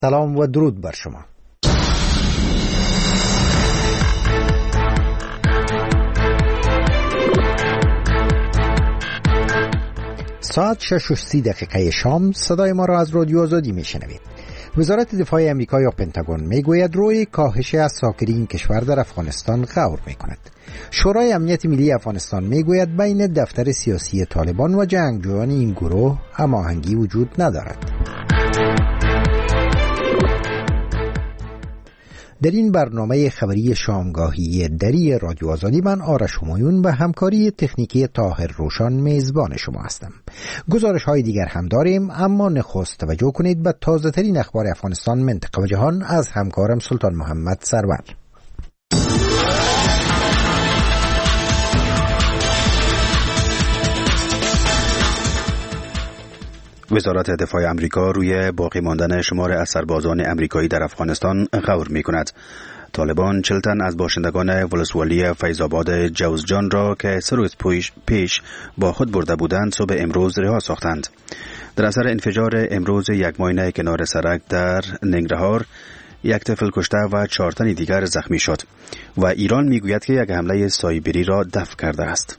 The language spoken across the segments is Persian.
سلام و درود بر شما. ساعت 6:30 شام صدای ما را از رادیو آزادی میشنوید. وزارت دفاع امریکا یا پنتاگون میگوید روی کاهش اساکری این کشور در افغانستان غور میکند. شورای امنیت ملی افغانستان میگوید بین دفتر سیاسی طالبان و جنگجویان این گروه هماهنگی وجود ندارد. در این برنامه خبری شامگاهی دری رادیو آزادی من آرش همایون به همکاری تکنیکی طاهر روشان میزبان شما هستم. گزارش های دیگر هم داریم، اما نخست توجه کنید به تازه ترین اخبار افغانستان، منطقه و جهان از همکارم سلطان محمد سرور. وزارت دفاع امریکا روی باقی ماندن شمار از سربازان امریکایی در افغانستان غور می‌کند. طالبان 40 تن از باشندگان ولسوالی فیض‌آباد جوزجان را که 3 روز پیش با خود برده بودند صبح امروز رها ساختند. در اثر انفجار امروز یک ماین کنار سرک در ننگرهار، یک طفل کشته و 4 تن دیگر زخمی شد و ایران میگوید که یک حمله سایبری را دفع کرده است.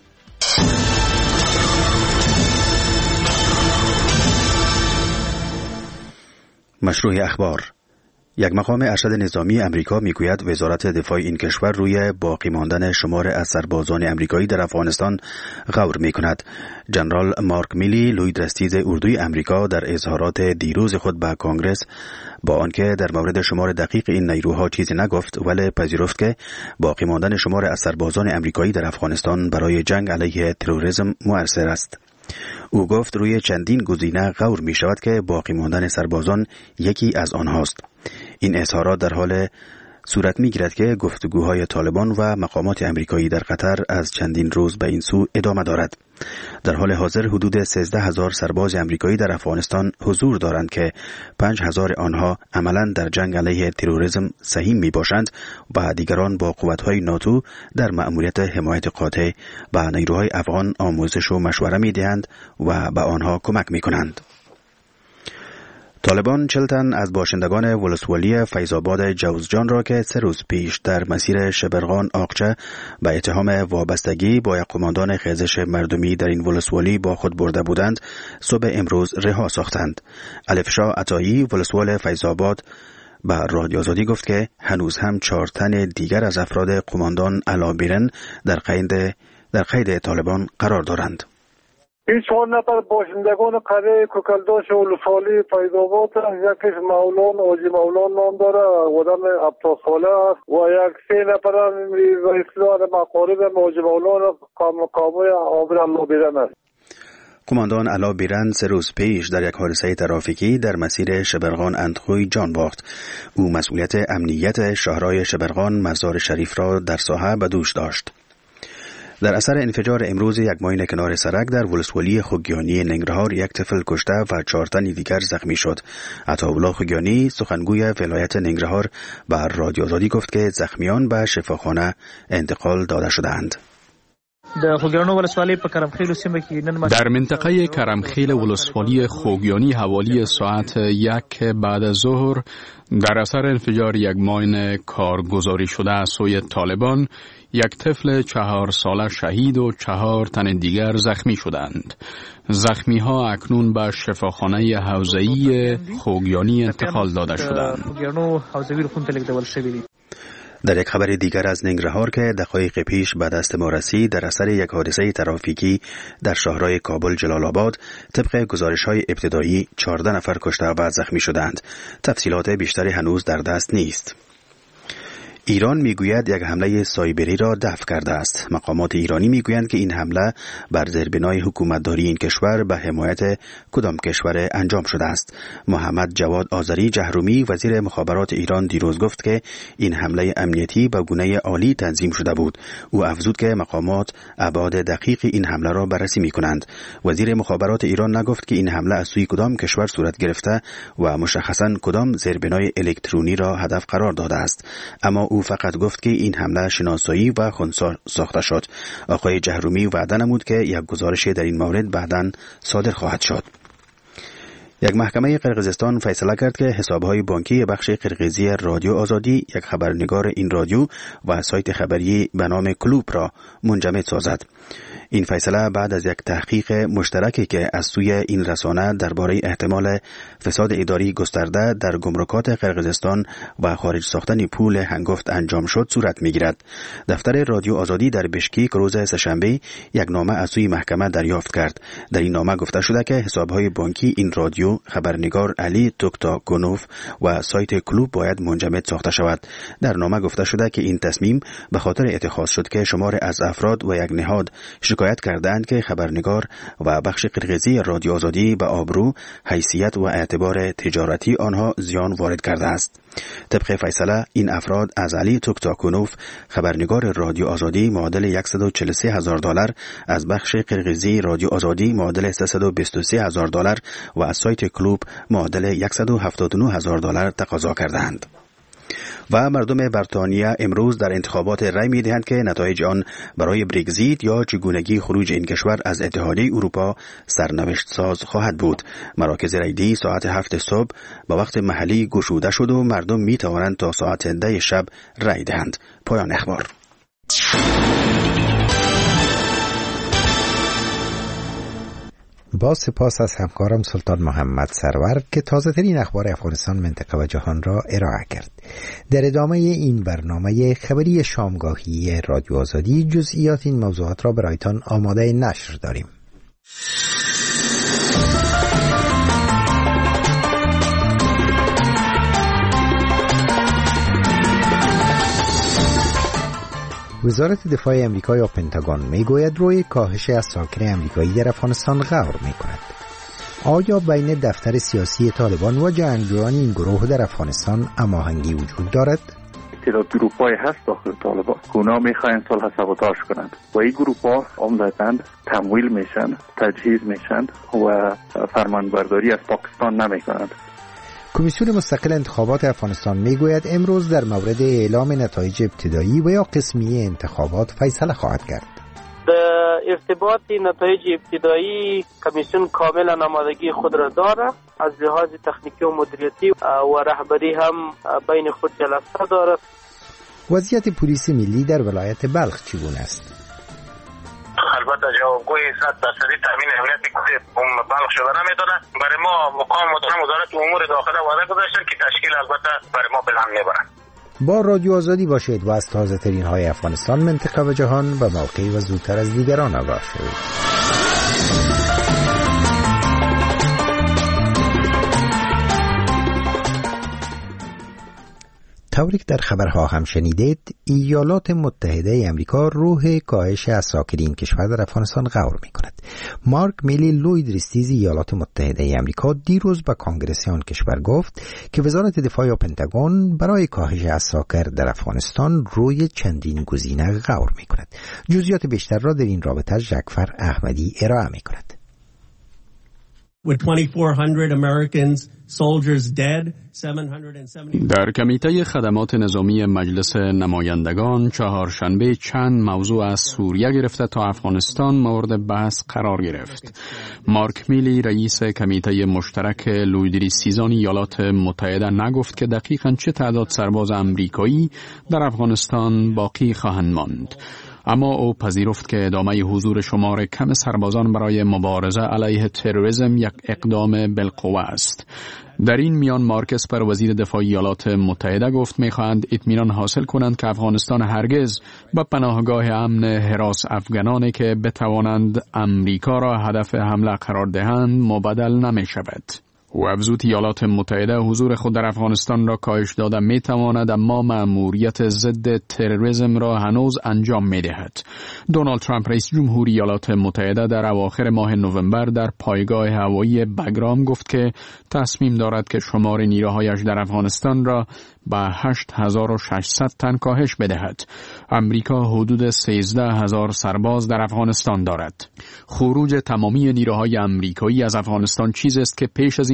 مشروع اخبار. یک مقام ارشد نظامی امریکا میگوید وزارت دفاع این کشور روی باقی ماندن شمار از سربازان امریکایی در افغانستان غور میکند. جنرال مارک میلی، لوی درستیز اردوی امریکا، در اظهارات دیروز خود به کانگرس با آنکه در مورد شمار دقیق این نیروها چیزی نگفت، ولی پذیرفت که باقی ماندن شمار از سربازان امریکایی در افغانستان برای جنگ علیه تروریسم مؤثر است. او گفت روی چندین گزینه غور می شود که باقی ماندن سربازان یکی از آنهاست. این اظهارات در حال صورت می گیرد که گفتگوهای طالبان و مقامات امریکایی در قطر از چندین روز به این سو ادامه دارد. در حال حاضر حدود 13,000 سرباز امریکایی در افغانستان حضور دارند که 5,000 آنها عملاً در جنگ علیه تروریسم سهیم می باشند و دیگران با قوت‌های ناتو در مأموریت حمایت قاطع به نیروهای افغان آموزش و مشوره می دهند و به آنها کمک می کنند. طالبان 40 تن از باشندگان ولسوالی فیض‌آباد جوزجان را که 3 روز پیش در مسیر شبرغان آقچه به اتهام وابستگی با یک قماندان خیزش مردمی در این ولسوالی با خود برده بودند صبح امروز رها ساختند. الفشا عطایی، ولسوال فیض‌آباد، به رادیو آزادی گفت که هنوز هم 4 تن دیگر از افراد قماندان علابیرن در قید طالبان قرار دارند. این 4 نفر باشندگان قریه کوکلداش ولسوالی فیض‌آباد، یکیش مولان حاجی مولان نام داره، آدم 70 ساله است و یک 3 نفر رئیس مقارب حاجی مولان قاموی عابر علابیرن است. قماندان علابیرن 3 روز پیش در یک حادثه ترافیکی در مسیر شبرغان اندخوی جان باخت. او مسئولیت امنیت شهرهای شبرغان مزار شریف را در ساحه به دوش داشت. در اثر انفجار امروز یک ماین کنار سرک در ولسوالی خوگیانی ننگرهار، یک طفل کشته و 4 تن دیگر زخمی شد. عطاالله خوگیانی، سخنگوی ولایت ننگرهار، به رادیو آزادی گفت که زخمیان به شفاخانه انتقال داده شدند. در منطقه کرمخیل ولسوالی خوگیانی حوالی ساعت 1 بعد از ظهر در اثر انفجار یک ماین کارگزاری شده از سوی طالبان، یک طفل 4 ساله شهید و 4 تن دیگر زخمی شدند. زخمی ها اکنون به شفاخانه حوزه‌ای خوگیانی انتقال داده شدند. در یک خبر دیگر از ننگرهار که دقایق پیش به دست ما رسید، در اثر یک حادثه ترافیکی در شهرهای کابل جلال آباد، طبق گزارش‌های ابتدایی 14 نفر کشته و زخمی شدند. تفصیلات بیشتری هنوز در دست نیست. ایران میگوید یک حمله سایبری را دفع کرده است. مقامات ایرانی میگویند که این حمله بر زیربنای حکومتداری این کشور به حمایت کدام کشور انجام شده است. محمد جواد آذری جهرومی، وزیر مخابرات ایران، دیروز گفت که این حمله امنیتی به گونه عالی تنظیم شده بود. او افزود که مقامات ابعاد دقیق این حمله را بررسی میکنند. وزیر مخابرات ایران نگفت که این حمله از سوی کدام کشور صورت گرفته و مشخصاً کدام زیربنای الکترونی را هدف قرار داده است، اما او فقط گفت که این حمله شناسایی و خنثی ساخته شد. آقای جهرومی وعده نمود که یک گزارش در این مورد بعداً صادر خواهد شد. یک محکمه قرقیزستان فیصله کرد که حسابهای بانکی بخش قرقیزی رادیو آزادی، یک خبرنگار این رادیو و سایت خبری به نام کلوب را منجمد سازد. این فیصله بعد از یک تحقیق مشترکی که از سوی این رسانه درباره احتمال فساد اداری گسترده در گمرکات قرقیزستان و خارج ساختن پول هنگفت انجام شد صورت می‌گیرد. دفتر رادیو آزادی در بشکیک روز سه‌شنبه یک نامه از سوی محکمه دریافت کرد. در این نامه گفته شده که حسابهای بانکی این رادیو، خبرنگار علی توکتاکونوف و سایت کلوب باید منجمد ساخته شود. در نامه گفته شده که این تصمیم به خاطر اتخاذ شد که شمار از افراد و یک نهاد شکایت کردند که خبرنگار و بخش قرقیزی رادیو آزادی به آبرو، حیثیت و اعتبار تجارتی آنها زیان وارد کرده است. طبق فیصله این افراد از علی توکتاکونوف، خبرنگار رادیو آزادی معادل $143,000، از بخش قرقیزی رادیو آزادی معادل $323,000 و از سایت کلوب معادل $179,000 تقاضا کردند. و مردم بریتانیا امروز در انتخابات رای می‌دهند که نتایج آن برای برگزیت یا چگونگی خروج این کشور از اتحادیه اروپا سرنوشت ساز خواهد بود. مراکز رایدهی ساعت 7 صبح به وقت محلی گشوده شد و مردم می‌توانند تا ساعت 10 شب رای دهند. پایان اخبار. با سپاس از همکارم سلطان محمد سرور که تازه ترین اخبار افغانستان، منطقه و جهان را ارائه کرد. در ادامه این برنامه خبری شامگاهی رادیو آزادی جزئیات این موضوعات را برایتان آماده نشر داریم. وزارت دفاع امریکا یا پنتاگون میگوید روی کاهش اساکر امریکایی در افغانستان غور میکند. آیا بین دفتر سیاسی طالبان و جنگجویان این گروه در افغانستان هماهنگی وجود دارد؟ تعداد گروه‌های هست داخل طالبان که اونا میخواین صلح سابوتاژ کنند و این گروه‌ها عمدتاً تمویل میشن، تجهیز میشن و فرمانبرداری از پاکستان نمیکنند. کمیسیون مستقل انتخابات افغانستان میگوید امروز در مورد اعلام نتایج ابتدایی و یا قسمی انتخابات فیصله خواهد کرد. در ارتباط نتایج ابتدایی کمیسیون کاملا آمادگی خود را دارد، از لحاظ تکنیکی و مدیریتی و رهبری هم بین خود جلسه دارد. وضعیت پلیس ملی در ولایت بلخ چگونه است؟ البته جوابگوی 100% تامین امنیت بلخ شده نمیتونه. برای ما مقام محترم وزارت امور داخله وعده گذاشتن که تشکیل البته برای ما پلان میبرن. با رادیو آزادی باشید و از تازه ترین های افغانستان، منطقه و جهان به موقعی و زودتر از دیگران آگاه شوید. طوری که در خبرها هم شنیدید، ایالات متحده امریکا روح کاهش اساکر این کشور در افغانستان غور می کند. مارک میلی لوید ریستیز ایالات متحده امریکا دیروز به کانگرس آن کشور گفت که وزارت دفاع یا پنتاگون برای کاهش اساکر در افغانستان روی چندین گزینه غور می کند. جزئیات بیشتر را در این رابطه جعفر احمدی ارائه می کند. With 2,400 Americans, soldiers dead, 770... در کمیته خدمات نظامی مجلس نمایندگان چهارشنبه چند موضوع از سوریه گرفته تا افغانستان مورد بحث قرار گرفت. مارک میلی رئیس کمیته مشترک لویدری سیزان ایالات متحده نگفت که دقیقاً چه تعداد سرباز امریکایی در افغانستان باقی خواهند ماند. اما او پذیرفت که ادامه حضور شمار کم سربازان برای مبارزه علیه تروریسم یک اقدام بالقوه است. در این میان مارک اسپر وزیر دفاع ایالات متحده گفت می‌خواهند اطمینان حاصل کنند که افغانستان هرگز به پناهگاه امن حراس افغانانی که بتوانند امریکا را هدف حمله قرار دهند مبدل نمی‌شود. او افزود ایالات متحده حضور خود در افغانستان را کاهش داده میتواند، اما مأموریت ضد تروریسم را هنوز انجام میدهد. دونالد ترامپ رئیس جمهوری ایالات متحده در اواخر ماه نوامبر در پایگاه هوایی بگرام گفت که تصمیم دارد که شمار نیروهایش در افغانستان را به 8,600 تن کاهش بدهد. امریکا حدود 13,000 سرباز در افغانستان دارد. خروج تمامی نیروهای امریکایی از افغانستان چیزی است که پیش از این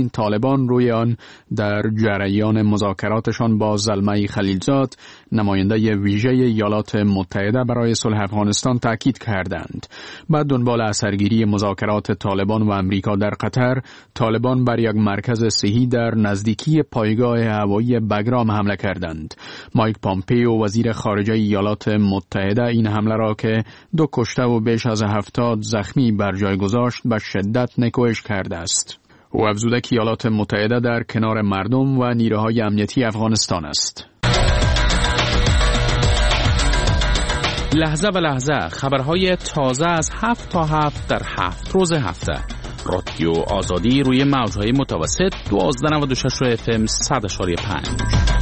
این طالبان روی آن در جریان مذاکراتشان با زلمه خلیلزاد نماینده ویژه ایالات متحده برای صلح افغانستان تاکید کردند. بعد دنبال اثرگیری مذاکرات طالبان و امریکا در قطر، طالبان بر یک مرکز صحی در نزدیکی پایگاه هوایی بگرام حمله کردند. مایک پامپیو وزیر خارجه ایالات متحده این حمله را که 2 کشته و بیش از 70 زخمی بر جای گذاشت به شدت نکوهش کرده است. او افزوده که ایالات متحده در کنار مردم و نیروهای امنیتی افغانستان است. لحظه به لحظه خبرهای تازه از 7 تا 7 در 7 روز هفته. رادیو آزادی روی موجهای متوسط 1296 FM 100.5.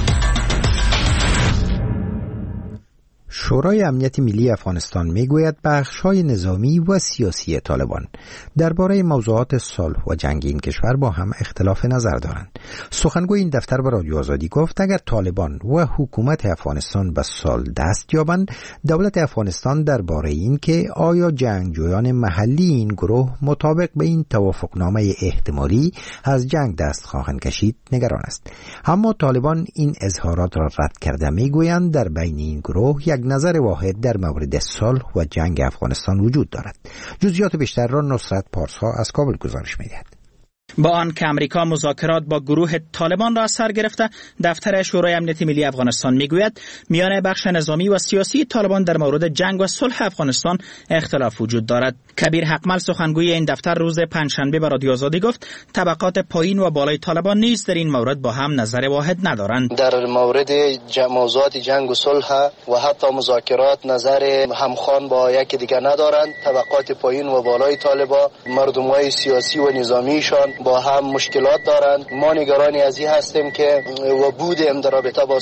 شورای امنیت ملی افغانستان میگوید بخش‌های نظامی و سیاسی طالبان درباره موضوعات صلح و جنگ این کشور با هم اختلاف نظر دارند. سخنگوی این دفتر به رادیو آزادی گفت اگر طالبان و حکومت افغانستان به صلح دست یابند، دولت افغانستان درباره این که آیا جنگجویان محلی این گروه مطابق به این توافقنامه احتمالی از جنگ دست خواهند کشید نگران است. اما طالبان این اظهارات را رد کرده میگویند در بین این گروه یک نظر واحد در مورد صلح و جنگ افغانستان وجود دارد. جزئیات بیشتر را نصرت پارسا از کابل گزارش می‌دهد. با آن که امریکا مذاکرات با گروه طالبان را از سر گرفته، دفتر شورای امنیت ملی افغانستان میگوید میان بخش نظامی و سیاسی طالبان در مورد جنگ و صلح افغانستان اختلاف وجود دارد. کبیر حقمل سخنگوی این دفتر روز پنجشنبه به رادیو آزادی گفت طبقات پایین و بالای طالبان نیز در این مورد با هم نظر واحد ندارند. در مورد موضوعات جنگ و صلح و حتی مذاکرات نظر همخوان با یکی دیگر ندارند. طبقات پایین و بالای طالبان، مردمای سیاسی و نظامیشان با هم مشکلات دارند. ما نگرانی از این هستیم که و بودیم در رابطه با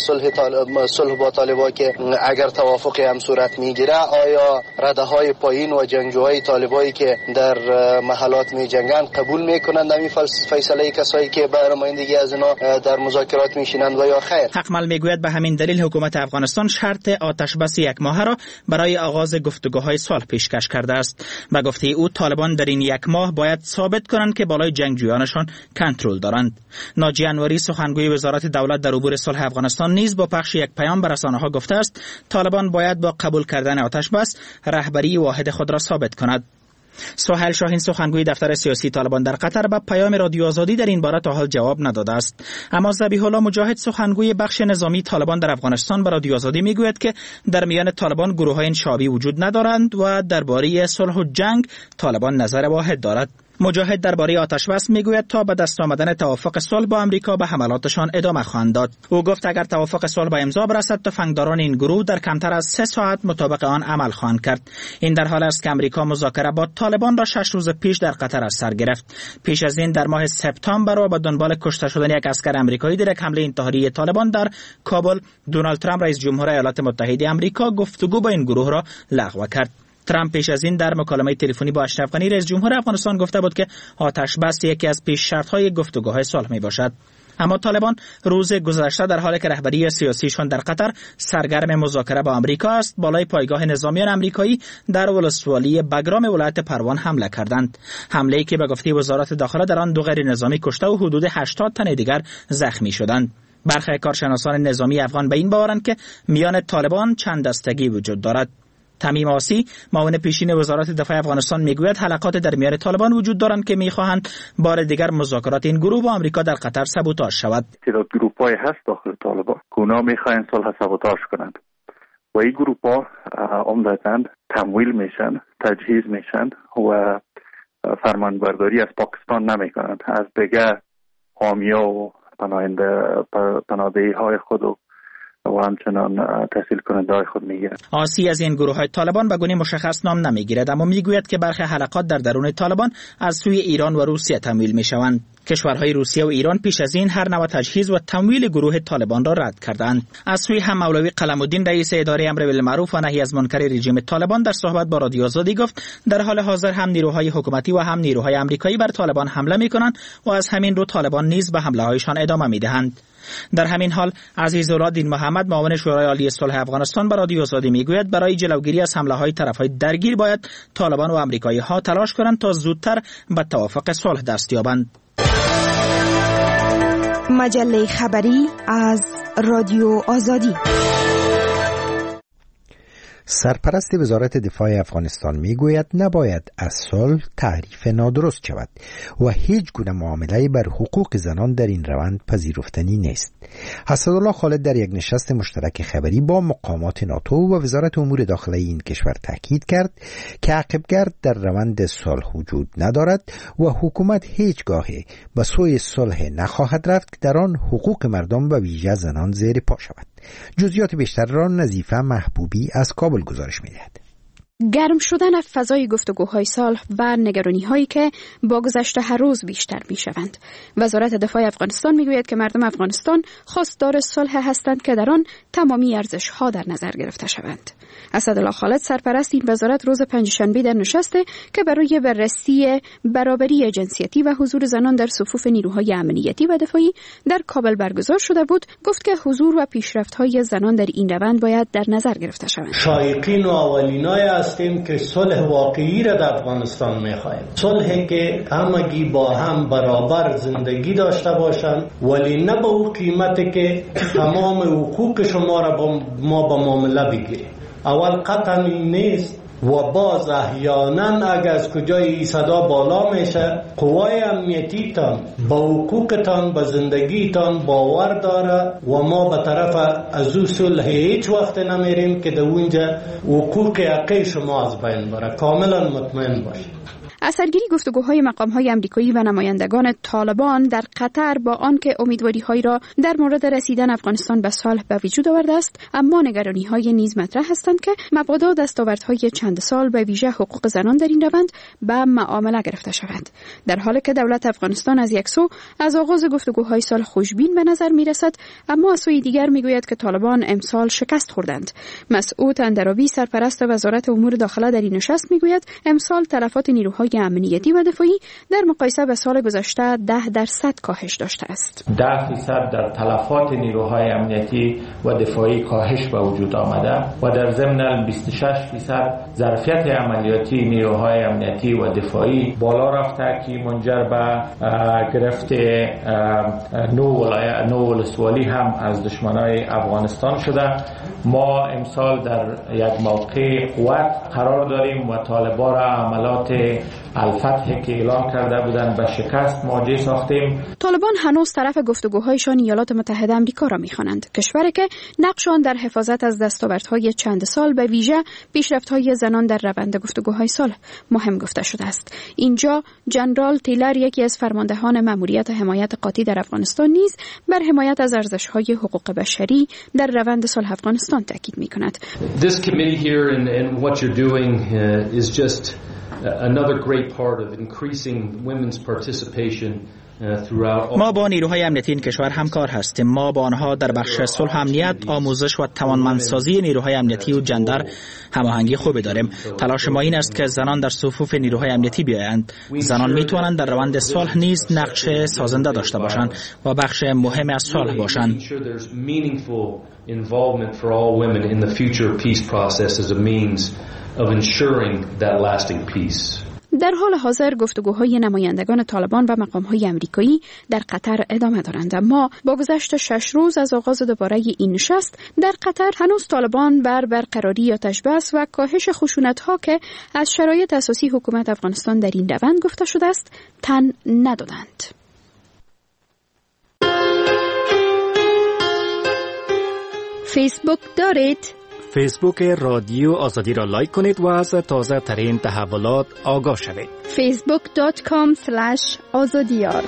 صلح با طالبان که اگر توافقی هم صورت میگیره، آیا رده‌های پایین و جنگجوهای طالبایی که در محلات می جنگند قبول میکنند همین فیصله کسایی که به نمایندگی از اینا در مذاکرات میشینند و یا خیر؟ حقمل میگوید به همین دلیل حکومت افغانستان شرط آتش بس 1 ماهه را برای آغاز گفتگوهای صلح پیشکش کرده است. به گفته او طالبان در این 1 ماه باید ثابت کنند که بالای جنگجویانشان کنترل دارند. ناجی انوری سخنگوی وزارت دولت در امور صلح افغانستان نیز با پخش یک پیام به رسانه‌ها گفته است طالبان باید با قبول کردن آتش بس رهبری واحد خود را ثابت کند. سهیل شاهین سخنگوی دفتر سیاسی طالبان در قطر به پیام رادیو آزادی در این باره تا حال جواب نداده است. اما ذبیح الله مجاهد سخنگوی بخش نظامی طالبان در افغانستان به رادیو آزادی میگوید که در میان طالبان گروه‌های انشابی وجود ندارند و درباره صلح و جنگ طالبان نظر واحد دارد. مجاهد درباره آتش بس میگوید تا به دست آمدن توافق صلح با امریکا به حملاتشان ادامه خواهند داد. او گفت اگر توافق صلح به امضا برسد تفنگداران این گروه در کمتر از 3 ساعت مطابق آن عمل خواهند کرد. این در حال است که امریکا مذاکره با طالبان را 6 روز پیش در قطر از سر گرفت. پیش از این در ماه سپتامبر و با دنبال کشته شدن یک اسکر آمریکایی در یک حمله انتحاری طالبان در کابل، دونالد ترامپ رئیس جمهور ایالات متحده آمریکا گفتگو با این گروه را لغو کرد. ترامپ پیش از این در مکالمه تلفنی با اشرف غنی رئیس جمهور افغانستان گفته بود که آتش بس یکی از پیش شرط‌های گفتگوهای صلح میباشد. اما طالبان روز گذشته در حالی که رهبری سیاسیشان در قطر سرگرم مذاکره با امریکا است، بالای پایگاه نظامیان امریکایی در ولسوالی بگرام ولایت پروان حمله کردند. حمله‌ای که به گفته وزارت داخله در آن 2 غیر نظامی کشته و حدود 80 تن دیگر زخمی شدند. برخی کارشناسان نظامی افغان به این باورند که میان طالبان چند دستگی وجود دارد. تمیم آسی معاون پیشین وزارت دفاع افغانستان میگوید حلقات در میان طالبان وجود دارند که میخواهند بار دیگر مذاکرات این گروه با آمریکا در قطر سابوتاژ شود. تعداد گروه‌های هست داخل طالبان که اونا میخواهند صلح سابوتاژ کنند و این گروه‌ها عمدتاً تمویل میشن، تجهیز میشن و فرمانبرداری از پاکستان نمیکنند، از دیگر حامی‌ها و پناهنده‌های خود و همچنان تحصیل کننده خود میگیرد. آسی از این گروه های طالبان به گونه مشخص نام نمیگیرد، اما میگوید که برخی حلقات در درون طالبان از سوی ایران و روسیه تمویل میشوند. کشورهای روسیه و ایران پیش از این هر نوع تجهیز و تمویل گروه طالبان را رد کردند. از سوی هم مولوی قلم‌الدین رئیس اداره امر بالمعروف و نهی از منکر رژیم طالبان در صحبت با رادیو آزادی گفت در حال حاضر هم نیروهای حکومتی و هم نیروهای آمریکایی بر طالبان حمله میکنند و از همین رو طالبان نیز به حمله‌هایشان ادامه میدهند. در همین حال عزیزالله دین محمد معاون شورای عالی صلح افغانستان به رادیو آزادی میگوید برای جلوگیری از حمله‌های طرف‌های درگیر باید طالبان و آمریکایی‌ها تلاش کنند تا زودتر به توافق صلح دست یابند. مجله خبری از رادیو آزادی. سرپرست وزارت دفاع افغانستان میگوید نباید از صلح تعریف نادرست شود و هیچ گونه معامله بر حقوق زنان در این روند پذیرفتنی نیست. اسدالله خالد در یک نشست مشترک خبری با مقامات ناتو و وزارت امور داخلی این کشور تاکید کرد که عقبگرد در روند صلح وجود ندارد و حکومت هیچگاه به سوی صلح نخواهد رفت که در آن حقوق مردم و ویژه زنان زیر پا شود. جزئیات بیشتر را نظیفه محبوبی از کابل گزارش می‌دهد. گرم شدن فضای گفتگوهای صلح و نگرانی‌هایی که با گذشت هر روز بیشتر می‌شوند. وزارت دفاع افغانستان می‌گوید که مردم افغانستان خواستار صلح هستند که در آن تمامی ارزش‌ها در نظر گرفته شوند. اسدالله خالد سرپرست این وزارت روز پنجشنبه در نشستی که برای بررسی برابری جنسیتی و حضور زنان در صفوف نیروهای امنیتی و دفاعی در کابل برگزار شده بود گفت که حضور و پیشرفت‌های زنان در این روند باید در نظر گرفته شوند. شایقین و اولینای هستیم که صلح واقعی را در افغانستان می‌خواهیم. صلحی که همگی با هم برابر زندگی داشته باشند، ولی نه به اون قیمتی که تمام حقوق شما را ما با معامله بگیریم. اول قطعا نیست و باز احیانا اگر از کجای صدا بالا میشه قوای امنیتی تان با حقوقتان با زندگیتان باور داره و ما به طرف از او صلح هیچ وقت نمیریم که در اونجا حقوق حقی شما از بین بره. کاملا مطمئن باشید. اثرگیری گفتگوهای مقام‌های آمریکایی و نمایندگان طالبان در قطر با آنکه امیدواری‌هایی را در مورد رسیدن افغانستان به صلح به وجود آورده است، اما نگرانی‌های نیز مطرح هستند که مبادا دستاوردهای چند سال به ویژه حقوق زنان در این روند به معامله گرفته شود. در حالی که دولت افغانستان از یک سو از آغاز گفتگوهای صلح خوشبین به نظر می‌رسد، اما از سوی دیگر می‌گوید که طالبان امسال شکست خوردند. مسعود اندرابی سرپرست وزارت امور داخله در این نشست می‌گوید امسال تلفات نیروهای امنیتی و دفاعی در مقایسه به سال گذشته 10% کاهش داشته است. 10% در تلفات نیروهای امنیتی و دفاعی کاهش به وجود آمده و در ضمن 26% ظرفیت عملیاتی نیروهای امنیتی و دفاعی بالا رفته که منجر به گرفت نو ولسوالی هم از دشمنای افغانستان شده. ما امسال در یک موقع قوت قرار داریم و طالبان را عملات الفتح که اعلام کرده بودند به شکست مواجه ساختیم. طالبان هنوز طرف گفتگوهایشان ایالات متحده آمریکا را می‌خوانند، کشوری که نقش آن در حفاظت از دستاوردهای چند سال به ویژه پیشرفت‌های زنان در روند گفتگوهای صلح مهم گفته شده است. اینجا جنرال تیلر یکی از فرماندهان مأموریت حمایت قاطی در افغانستان نیز بر حمایت از ارزش‌های حقوق بشری در روند صلح افغانستان تاکید می‌کند. This committee here and what you're doing is just another great part of increasing women's participation ما با نیروهای امنیتی این کشور همکار هستیم. ما با آنها در بخش صلح، امنیت، آموزش و توانمندسازی نیروهای امنیتی و جندر هماهنگی خوبی داریم. تلاش ما این است که زنان در صفوف نیروهای امنیتی بیایند. زنان میتوانند در روند صلح نیز نقش سازنده داشته باشند و بخش مهم از صلح باشند. در حال حاضر گفتگوهای نمایندگان طالبان و مقام‌های آمریکایی در قطر ادامه دارند، اما با گذشت 6 روز از آغاز دوباره این نشست در قطر هنوز طالبان بر برقراری آتش بس و کاهش خشونت‌ها که از شرایط اساسی حکومت افغانستان در این روند گفته شده است تن ندادند. فیسبوک دارید؟ فیسبوک رادیو آزادی را لایک کنید و از تازه ترین تحولات آگاه شوید. facebook.com/azadiyar.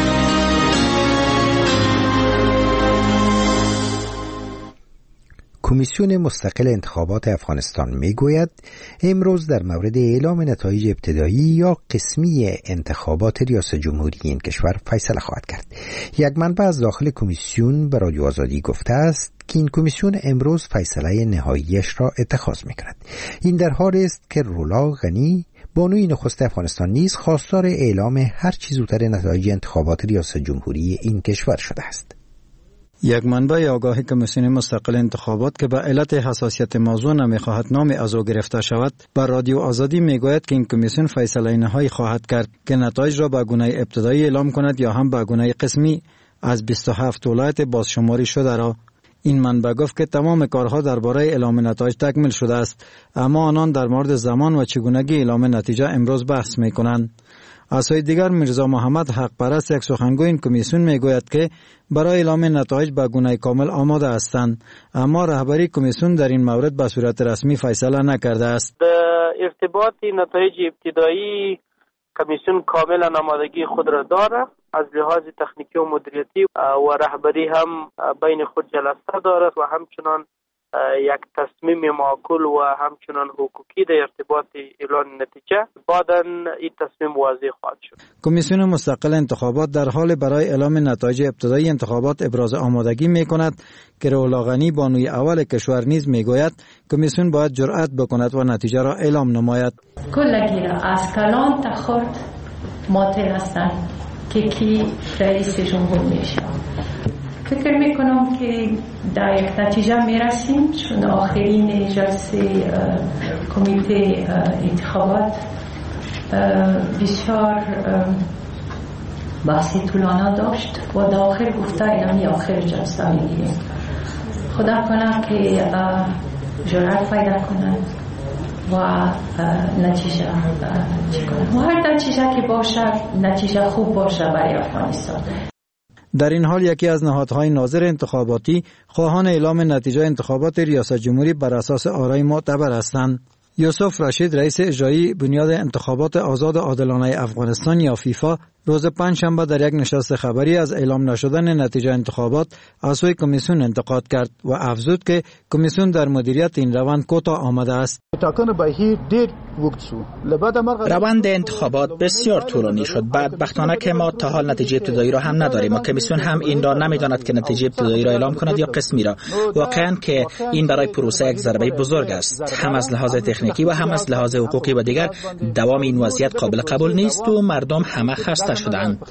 کمیسیون مستقل انتخابات افغانستان میگوید امروز در مورد اعلام نتایج ابتدایی یا قسمی انتخابات ریاست جمهوری این کشور فیصله خواهد کرد. یک منبع از داخل کمیسیون به رادیو آزادی گفته است که این کمیسیون امروز فیصله نهاییش را اتخاذ میکند. این در حالی است که رولا غنی بانوی نخست افغانستان نیز خواستار اعلام هر چه زودتر نتایج انتخابات ریاست جمهوری این کشور شده است. یک منبع آگاه کمیسیون مستقل انتخابات که به علت حساسیت موضوع نمیخواهد نام از او گرفته شود بر رادیو آزادی میگوید که این کمیسیون فیصله نهایی خواهد کرد که نتایج را به گونه ابتدایی اعلام کند یا هم به گونه قسمی. از 27 ولایت بازشماری شده را. این منبع گفت که تمام کارها درباره اعلام نتایج تکمیل شده است، اما آنان در مورد زمان و چگونگی اعلام نتیجه امروز بحث می‌کنند. از سوی دیگر میرزا محمد حق پرست یک سخنگوی این کمیسیون میگوید که برای اعلام نتایج به گونه کامل آماده هستند، اما رهبری کمیسیون در این مورد به صورت رسمی فیصله نکرده است. در ارتباط نتایج ابتدایی کمیسیون کاملا آمادگی خود را دارد، از لحاظ تکنیکی و مدیریتی و رهبری هم بین خود جلسه دارد و همچنان یک تصمیم معقول و همچنان حقوقی در ارتباط اعلان نتیجه بعداً این تصمیم واضح خواهد شد. کمیسیون مستقل انتخابات در حال برای اعلام نتایج ابتدایی انتخابات ابراز آمادگی می‌کند که رولا غنی بانوی اول کشور نیز میگوید کمیسیون باید جرأت بکند و نتیجه را اعلام نماید. کلگی را از کلان تا خرد معطل هستند که کی رئیس جمهور میشه. فکر میکنم که در یک نتیجه میرسیم، چون آخرین جلسه کمیته انتخابات بسیار بحث طولانی داشت و در آخر گفته اینمی آخر جلسه میگیریم. خدا کنه که جرأت پیدا کنند و نتیجه چی کنند و هر نتیجه که باشه نتیجه خوب باشه برای افغانستان. در این حال یکی از نهادهای ناظر انتخاباتی خواهان اعلام نتیجه انتخابات ریاست جمهوری بر اساس آرای معتبر هستند. یوسف رشید رئیس اجرایی بنیاد انتخابات آزاد عادلانه افغانستان یا فیفا روز پنجشنبه در یک نشست خبری از اعلام نشدن نتیجه انتخابات از سوی کمیسیون انتقاد کرد و افزود که کمیسیون در مدیریت این روند کوتاه آمده است. روند انتخابات بسیار طولانی شد. بدبختانه که ما تا حال نتیجه ابتدایی را هم نداریم و کمیسیون هم این را نمیداند که نتیجه ابتدایی را اعلام کند یا قسمی را. واقعا که این برای پروسه یک ضربه بزرگ است، هم از لحاظ تکنیکی و هم از لحاظ حقوقی و دیگر. دوام این وضعیت قابل قبول نیست و مردم همه خسته شدند.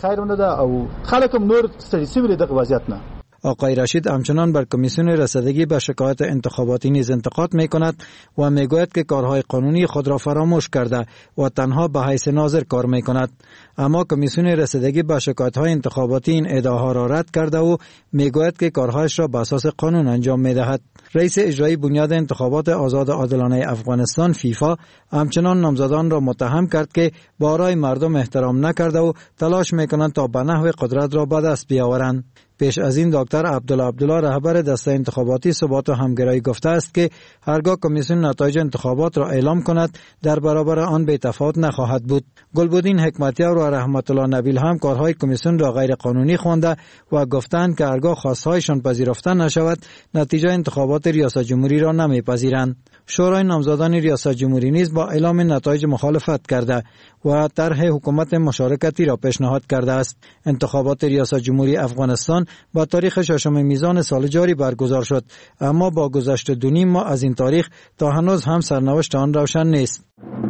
آقای رشید همچنان بر کمیسیون رسیدگی به شکایت انتخاباتی نیز انتقاد می کند و می گوید که کارهای قانونی خود را فراموش کرده و تنها به حیث ناظر کار می کند. اما کمیسیون رسیدگی به شکایت های انتخاباتی این ادعاها را رد کرده و می گوید که کارهایش را به اساس قانون انجام می دهد. رئیس اجرایی بنیاد انتخابات آزاد عادلانه افغانستان فیفا همچنان نامزدان را متهم کرد که با آرای مردم احترام نکرده و تلاش می کنند تا به نحو قدرت را به دست بیاورند. پیش از این دکتر عبدالله رهبر دسته انتخاباتی ثبات و همگرایی گفته است که هرگاه کمیسیون نتایج انتخابات را اعلام کند در برابر آن بی تفاوت نخواهد بود. گلبدین حکمتیار و رحمت الله نبیل هم کارهای کمیسیون را غیر قانونی خوانده و گفتند که هرگاه خواستهایشان پذیرفته نشود نتیجه انتخابات ریاست جمهوری را نمیپذیرند. شورای نامزدان ریاست جمهوری نیز با اعلام نتایج مخالفت کرده و طرح حکومت مشارکتی را پیشنهاد کرده است. انتخابات ریاست جمهوری افغانستان با تاریخ 6 میزان سال جاری برگزار شد، اما با گذشت 2.5 ماه از این تاریخ تا هنوز هم سرنوشت آن روشن نیست.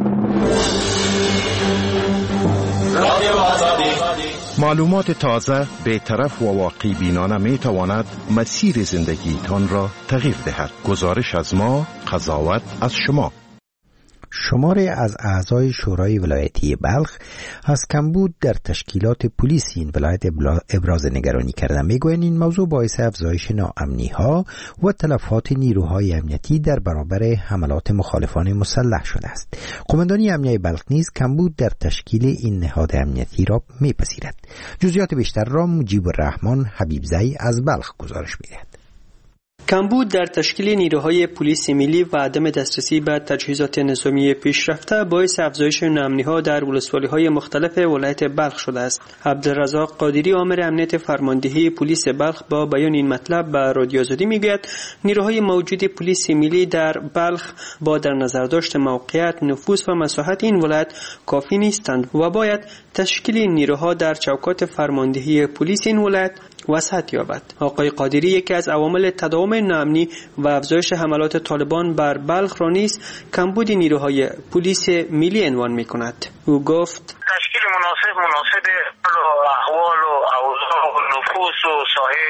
معلومات تازه، بی‌طرف و واقعی بینانه می تواند مسیر زندگیتان را تغییر دهد. گزارش از ما، قضاوت از شما. شماری از اعضای شورای ولایتی بلخ از کمبود در تشکیلات پلیس این ولایت ابراز نگرانی کردند. میگویند این موضوع باعث افزایش ناامنی‌ها و تلفات نیروهای امنیتی در برابر حملات مخالفان مسلح شده است. قماندانی امنیتی بلخ نیز کمبود در تشکیل این نهاد امنیتی را میپذیرد. جزئیات بیشتر را مجیب الرحمن حبیبزئی از بلخ گزارش می‌دهد. کمبود در تشکیل نیروهای پلیس ملی و عدم دسترسی به تجهیزات نظامی پیشرفته باعث افزایش ناامنی‌ها در ولسوالی‌های مختلف ولایت بلخ شده است. عبدالرزاق قادری آمر امنیت فرماندهی پلیس بلخ با بیان این مطلب به رادیو آزادی میگوید نیروهای موجود پلیس ملی در بلخ با در نظر داشت موقعیت، نفوذ و مساحت این ولایت کافی نیستند و باید تشکیل نیروها در چوکات فرماندهی پلیس این ولایت وسعت یابد. آقای قادری یکی از عوامل تداوم ناامنی و افزایش حملات طالبان بر بلخ را نیز کمبود نیروهای پلیس ملی عنوان می‌کند. او گفت تشکیل مناسب احوال و اوضاع و نفوس و ساحه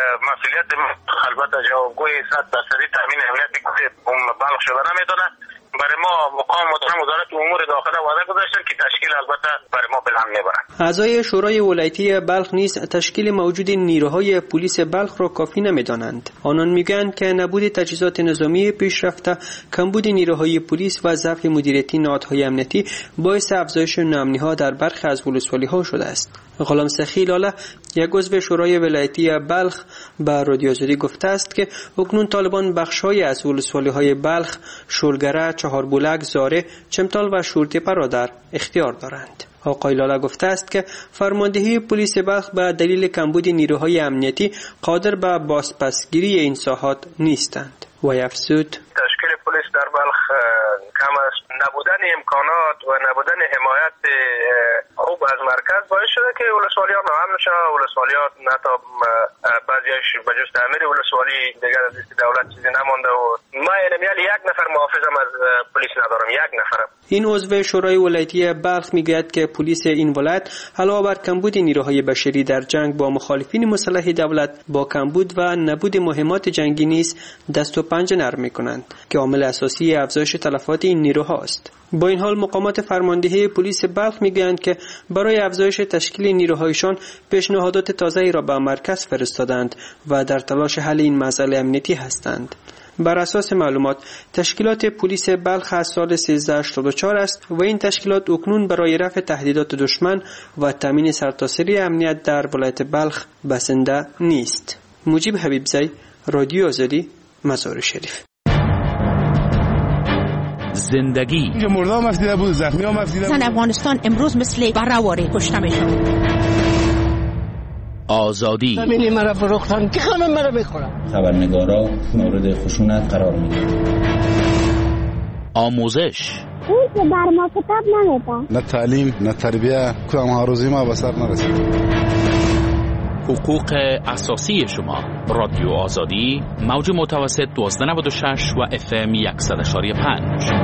مسئولیت البته جوابگوی 100% تامین امنیت بلخ شده نمیتونه. برای ما مقام محترم وزارت امور داخله وعده گذاشتن که تشکیل البته برای ما بالهم میبرن. اعضای شورای ولایتی بلخ نیز تشکیل موجود نیروهای پلیس بلخ را کافی نمیدانند. آنان میگویند که نبود تجهیزات نظامی پیشرفته، کمبود نیروهای پلیس و ضعف مدیریتی نهادهای امنیتی باعث افزایش ناامنی‌ها در برخی از ولسوالی‌ها شده است. غلام سخی لاله، یک عضو شورای ولایتی بلخ، به رادیو آزادی گفته است که اکنون طالبان بخش‌های از ولسوالی‌های بلخ، شولگره، چهاربولک، زاره، چمتال و شورتیپه را در اختیار دارند. آقای لاله گفته است که فرماندهی پلیس بلخ به دلیل کمبود نیروهای امنیتی قادر به بازپسگیری این ساحات نیستند. و افزود تشکیل پلیس در بلخ کم است. نبودن امکانات و نبودن حمایت خوب از مرکز باعث شده که ولسوالی‌ها ناامن شوند. ولسوالی‌ها نه تا بعضیش به جز تعمیر ولسوالی دیگر از دولت چیزی نمانده و ما یک نفر محافظم از پلیس ندارم، یک نفرم. این عضو شورای ولایتی بلخ میگوید که پلیس این ولایت علاوه بر کمبود نیروهای بشری در جنگ با مخالفین مسلح دولت، با کمبود و نبود مهمات جنگی نیز دست و پنجه نرم می‌کنند که عامل اساسی افزایش تلفات این نیروها است. با این حال مقامات فرماندهی پلیس بلخ میگویند که برای افزایش تشکیل نیروهایشان پیشنهادات تازه‌ای را به مرکز فرستادند و در تلاش حل این مسئله امنیتی هستند. بر اساس معلومات، تشکیلات پلیس بلخ از سال 1384 است و این تشکیلات اکنون برای رفع تهدیدات دشمن و تامین سرتاسری امنیت در ولایت بلخ بسنده نیست. مجیب حبیبزی، رادیو آزادی، مزار شریف. زندگی مردا مفیده بود، زخمی ها مفیده بود. زن افغانستان امروز مثل برهواره کشته میشن. آزادی ببینی مرا فروختن که همه مرا بخورن. خبرنگارا مورد خشونت قرار میگیرن. آموزش اون که بر ما کتاب نمیده. نه تعلیم نه تربیه، کدام هاروزی ما به سر نرسید. حقوق اساسی شما. رادیو آزادی، موج متوسط 1296 و FM 100.5.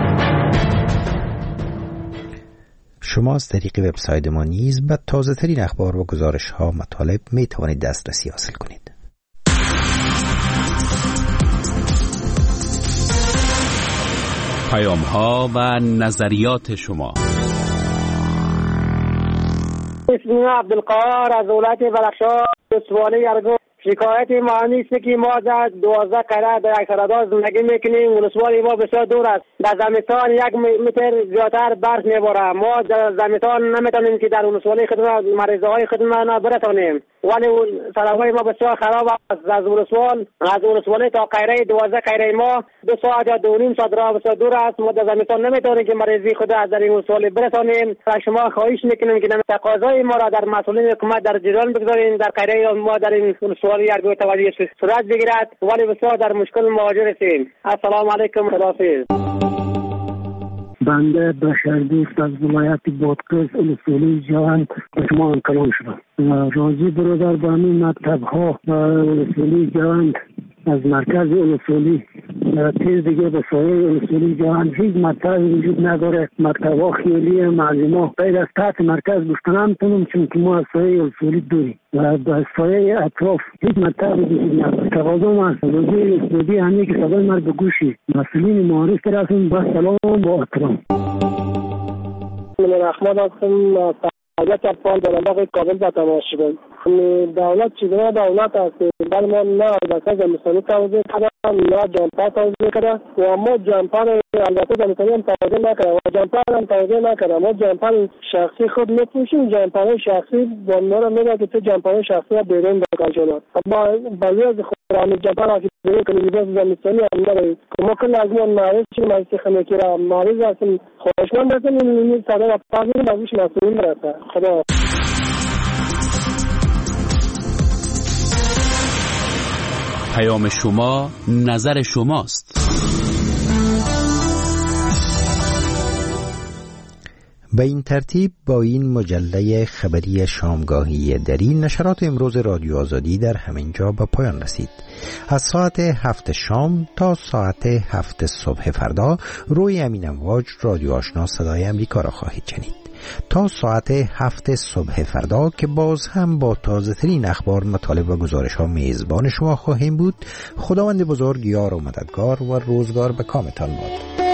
شما از طریق وبسایت ما نیز به تازه ترین اخبار و گزارش ها مطالب می توانید دسترسی حاصل کنید. پیام ها و نظریات شما. اسم عبدالقهار از ولایت بدخشان، ولسوالی ارگو. شکایت ما نیست که ما در 12 قرار در یک سرادار زندگی میکنیم. ولسوالی ما بسیار دور است. در زمستان 1 متر زیادتر برف میباره. ما در زمستان نمیتونیم که در ولسوالی خدمت مریضه های خدمت برسانیم. ولی سراهای ما بسیار خراب است. از ولسوالی تا قیره 12 قیره ما 2 ساعت یا 2.5 ساعت راه بسیار دور است. ما در زمستان نمیتونیم که مریضی خود از در این ولسوالی برسانیم. شما خواهش میکنیم که تقاضای ما را در مسئولین حکومت در جریان بگذارین. در قیره ما در این ولسوالی ارگو توجه صورت بگیرد، ولی بسیار در مشکل مواجه هستیم. السلام علیکم. خداحافظ. بنده بشردوست از ولایت بادغیس ولسوالی جوند به شما کلام شدم. راضی برادر به همین مکتب ها و ولسوالی جوند از مرکز ولسوالی تیز دیگه به سایه ولسوالی جوند هیچ مکتب وجود نداره. مکتب ها خیلی معلومات غیر از تحت مرکز گفتن نمیتونم، چون که ما از سایه ولسوالی دوریم و به سایه اطراف هیچ مکتب وجود نداره. تقاضا از وزیر ولسوالی همین که صدای من به گوشی مسئولین معارف برسون. با سلام با احترام. من رحمان هستم. حاجت اطفال در انداغ کابل به تماشا شدم. دولت چیزها دولت است، بل ما نه البته زمستانی توضیح کردم، نه جانپا توضیح کردم و ما جانپا البته زمستانی هم توضیح نکردم و جانپا هم توضیح نکردم. ما جانپا شخصی خود میپوشیم. جانپا شخصی با ما را میگه که تو جانپا شخصی را بیرون بکن شما. اما بلی از خود را جانپا را که بیرون کنی لباس زمستانی هم نداری. ما کل از ما معرض شدیم از خمی که را معرض هستیم. خوشمند هستیم این صدا را پاگیم بگوش مسئولین برسه. خدا پیام شما، نظر شماست. به این ترتیب با این مجله خبری شامگاهی دری نشرات امروز رادیو آزادی در همینجا به پایان رسید. از ساعت 7 شام تا ساعت 7 صبح فردا روی امین امواج رادیو آشنا صدای امریکا را خواهید شنید. تا ساعت 7 صبح فردا که باز هم با تازه ترین اخبار، مطالب و گزارش ها میزبان شما خواهیم بود. خداوند بزرگ یار و مددگار و روزگار به کامتان باد.